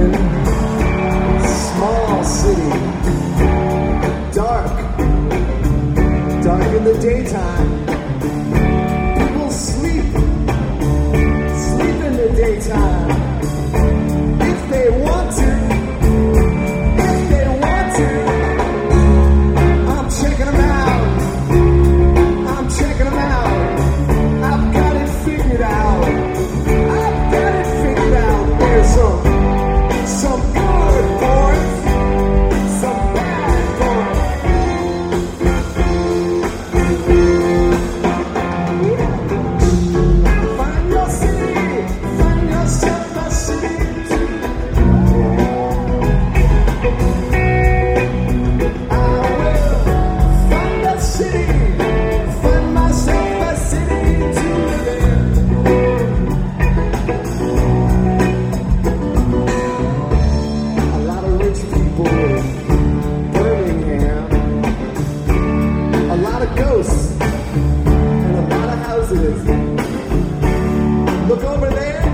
in a small city. Dark in the daytime. People sleep in the daytime. If they want to, I'm checking them out. I've got it figured out. There's some good boys, some bad boys. Find your city, find yourself a city too. I will find a city, find myself a city to live in. A lot of rich people in Birmingham, a lot of ghosts, and a lot of houses. Look over there,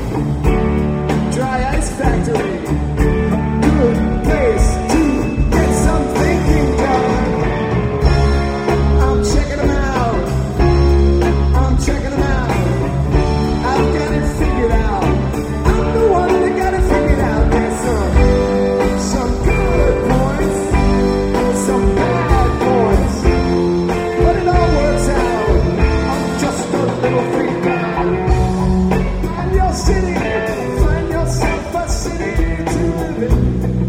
dry ice factory. Good place to get some thinking done. I'm checking them out. I've got it figured out. I'm the one that got it figured out. There's some good boys, some bad boys, but it all works out. I'm just a little freak out. Find your city, find yourself a city to live in.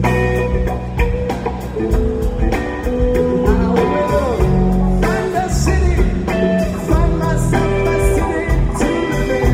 I will find a city, find myself a city to live in.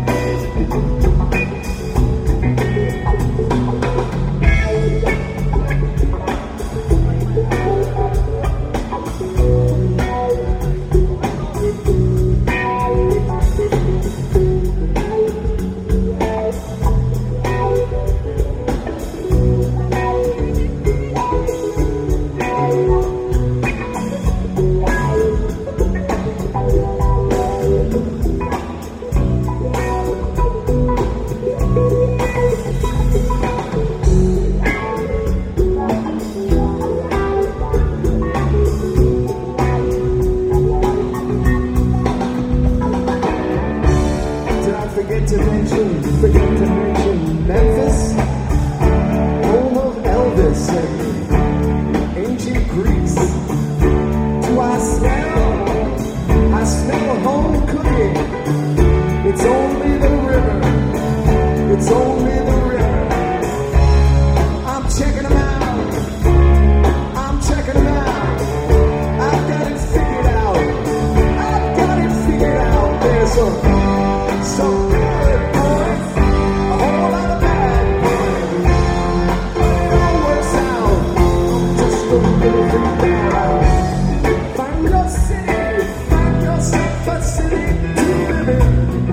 Did I forget to mention Memphis, home of Elvis and ancient Greeks? Do I smell home cooking? It's only the river. I'm checking them out. I've got it figured out. There's some good boys, a whole lot of bad boys. But it all works out. I'm just a little freaked out. Find your city, find yourself a city to live in.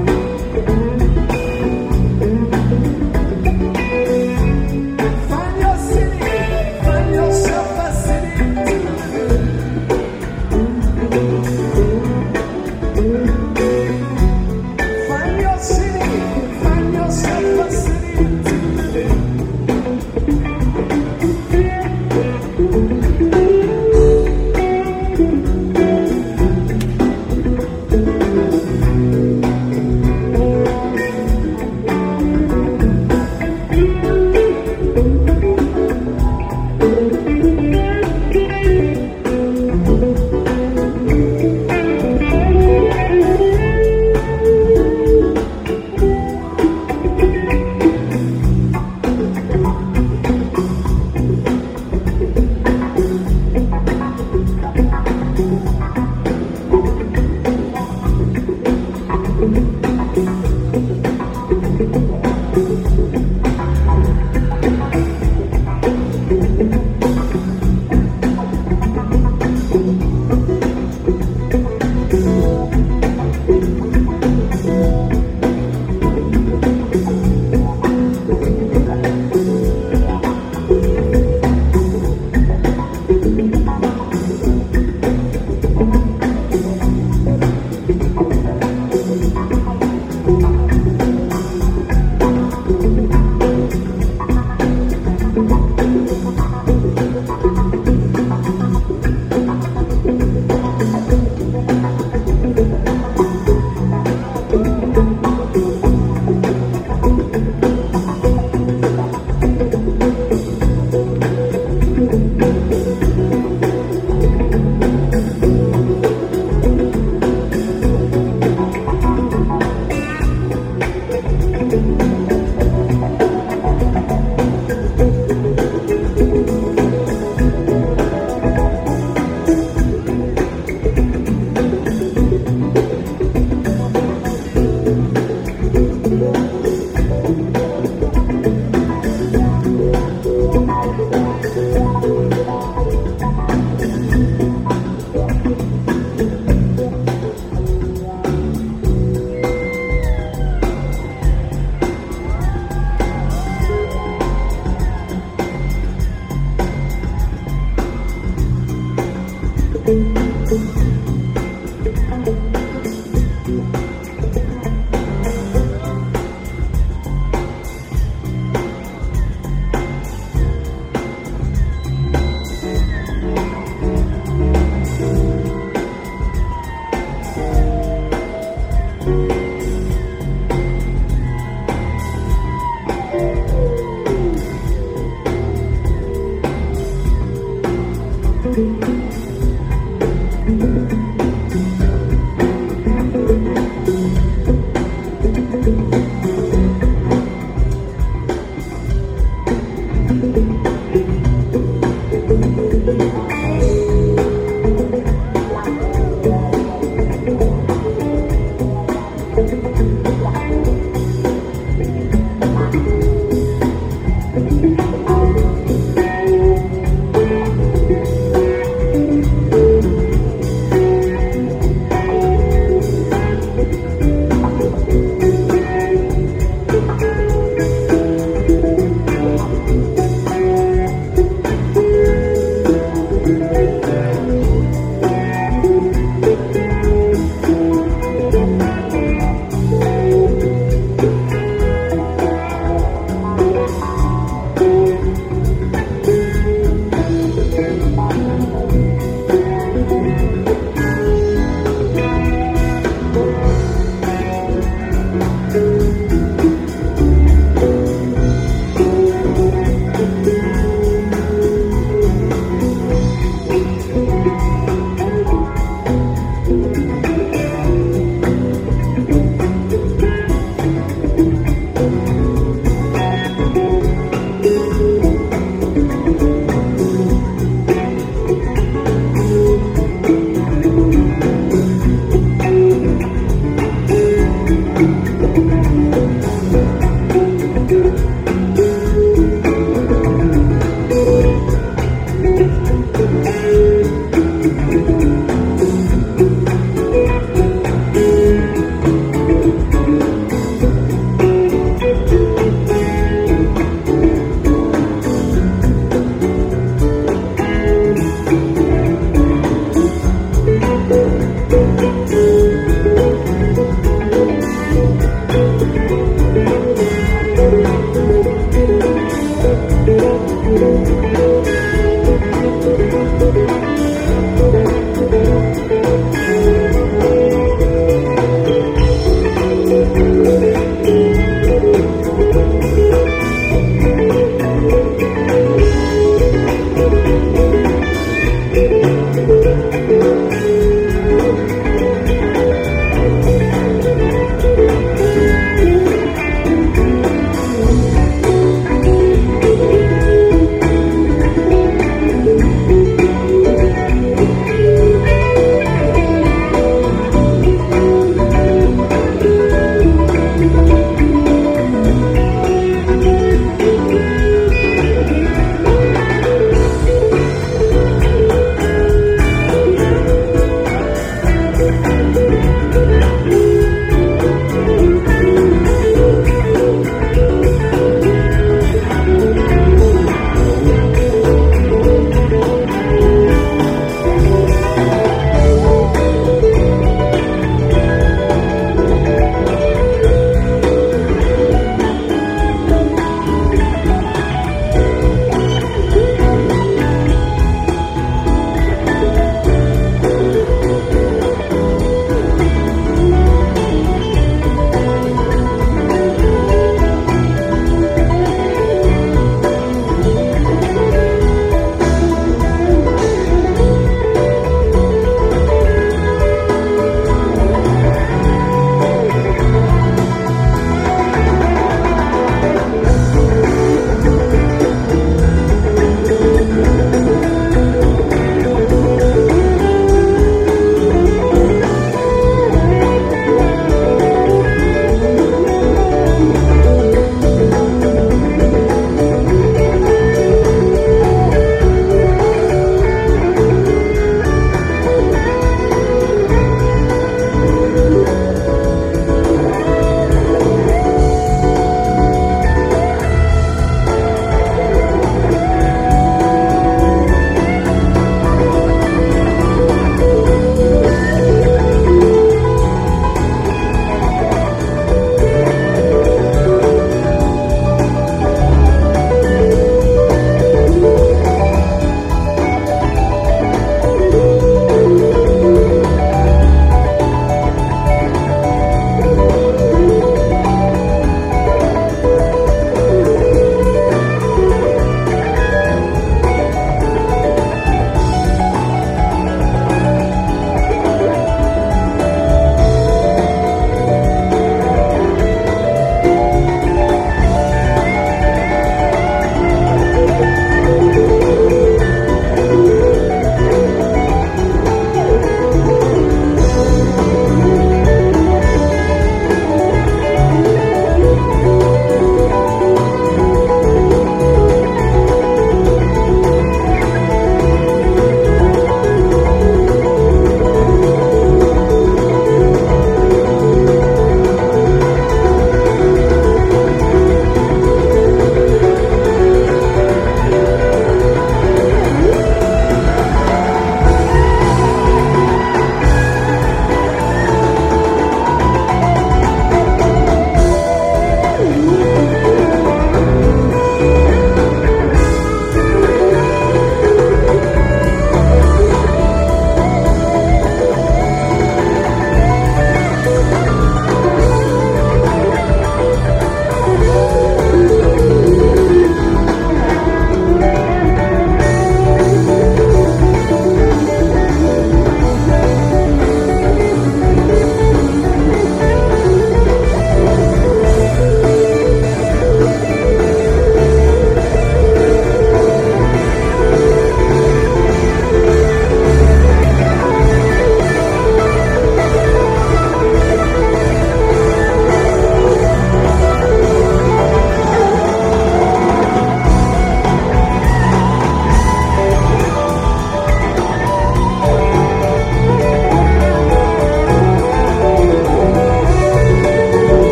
Find your city, find yourself a city to live in. Find your city, find yourself a city to live in.